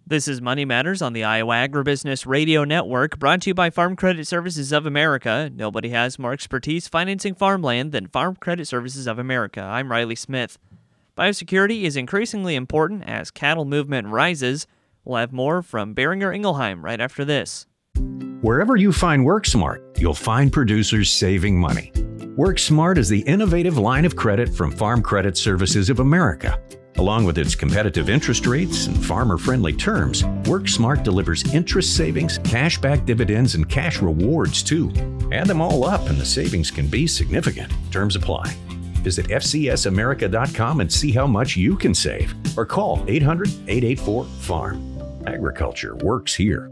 This is Money Matters on the Iowa Agribusiness Radio Network, brought to you by Farm Credit Services of America. Nobody has more expertise financing farmland than Farm Credit Services of America. I'm Riley Smith. Biosecurity is increasingly important as cattle movement rises. We'll have more from Boehringer Ingelheim right after this. Wherever you find WorkSmart, you'll find producers saving money. WorkSmart is the innovative line of credit from Farm Credit Services of America. Along with its competitive interest rates and farmer-friendly terms, WorkSmart delivers interest savings, cashback dividends, and cash rewards, too. Add them all up, and the savings can be significant. Terms apply. Visit FCSAmerica.com and see how much you can save. Or call 800-884-FARM. Agriculture works here.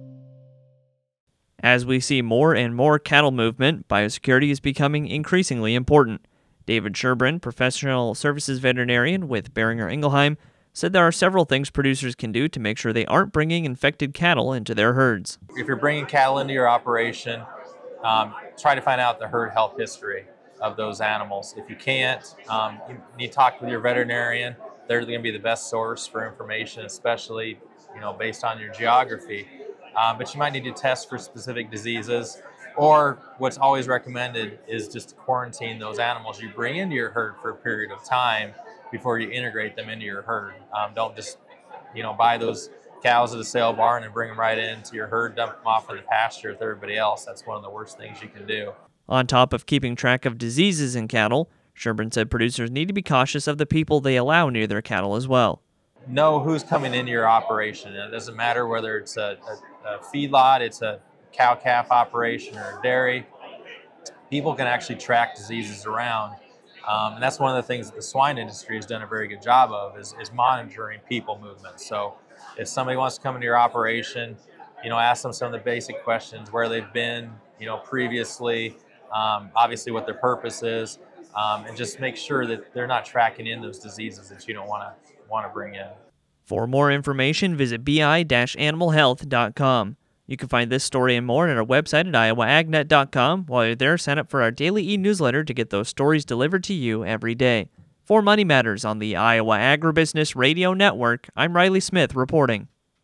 As we see more and more cattle movement, biosecurity is becoming increasingly important. David Sherbrand, professional services veterinarian with Boehringer Ingelheim, said there are several things producers can do to make sure they aren't bringing infected cattle into their herds. If you're bringing cattle into your operation, try to find out the herd health history of those animals. If you can't, you need to talk with your veterinarian. They're going to be the best source for information, especially based on your geography. But you might need to test for specific diseases. Or what's always recommended is just to quarantine those animals you bring into your herd for a period of time before you integrate them into your herd. Don't just, buy those cows at a sale barn and bring them right into your herd, dump them off in the pasture with everybody else. That's one of the worst things you can do. On top of keeping track of diseases in cattle, Sherbrand said producers need to be cautious of the people they allow near their cattle as well. Know who's coming into your operation. It doesn't matter whether it's a feedlot, it's a cow-calf operation or a dairy. People can actually track diseases around. And that's one of the things that the swine industry has done a very good job of is monitoring people movement. So if somebody wants to come into your operation, ask them some of the basic questions, where they've been, previously, obviously what their purpose is, and just make sure that they're not tracking in those diseases that you don't want to bring in. For more information, visit bi-animalhealth.com. You can find this story and more at our website at iowaagnet.com. While you're there, sign up for our daily e-newsletter to get those stories delivered to you every day. For Money Matters on the Iowa Agribusiness Radio Network, I'm Riley Smith reporting.